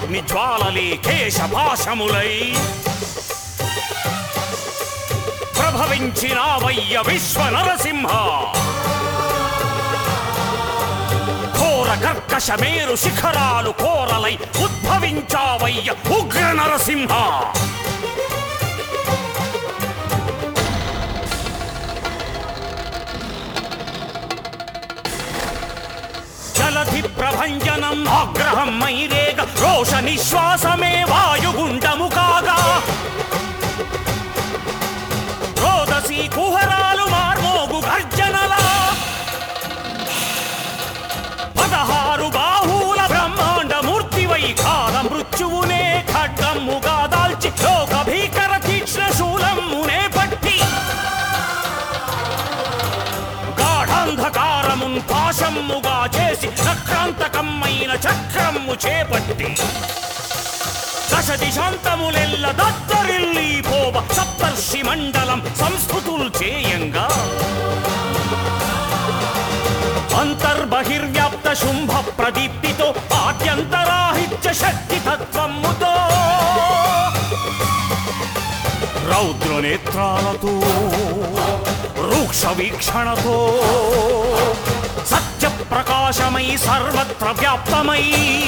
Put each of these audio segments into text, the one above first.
అగ్ని జ్వాలలే కేశభాషములై ప్రభవించినావయ్య విశ్వ నరసింహ. ఘోర కర్కశ మేరు శిఖరాలు కోరలై ఉద్భవించావయ్య ఉగ్ర నరసింహ. జలధి ప్రభంజనం ఆగ్రహం మైరేగ రోష నిశ్వాసమే వాయుగుండము కాగా రోదసీ కుహరాలు మార్మోగు గర్జనలా 16 బాహువుల బ్రహ్మాండ మూర్తివై కాల మృత్యువునే ఖడ్గమ్ముగా దాల్చి లోక భీకర తీక్ష్ణ శూలమ్మునే పట్టి గాఢాంధకారమున్ పాశమ్ముగా చేసి చక్రాంతకమ్మైన చక్రమ్ము చేపట్టి దశ దిశాంతములెల్ల దత్తరిల్లి పోవ సప్తర్షి మండలం సంస్కృతులు చేయంగా అంతర్బహిర్వ్యాప్త శుంభ ప్రదీప్తితో ఆద్యంతరాహిత్య శక్తి తత్వముతో రౌద్ర నేత్రాలతో రూక్ష వీక్షణతో సత్య ప్రకాశమై సర్వత్ర వ్యాప్తమై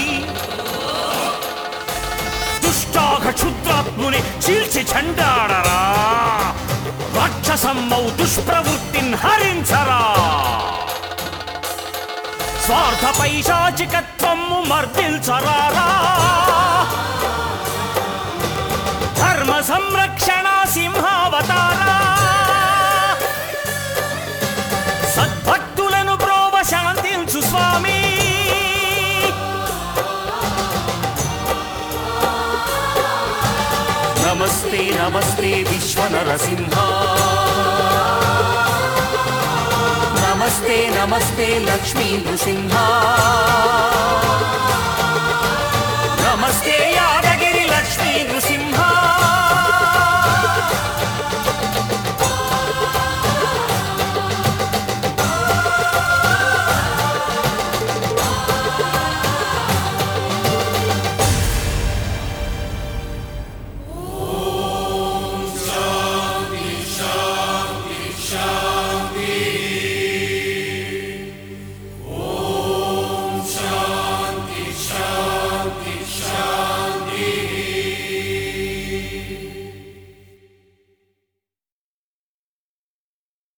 దుష్టాఘ క్షుద్రాత్ముని చీల్చి చండాడరా రాక్షసమ్మౌ దుష్ప్రవృత్తిన్ హరించరా స్వార్థ పైశాచికత్వము మర్దించరారా ధర్మ సంరక్షణ సింహావతారా సద్భక్తులను ప్రోవ శాంతించు స్వామి నమస్తే నమస్తే విశ్వ నరసింహ నమస్తే నమస్తే లక్ష్మీ నృసింహ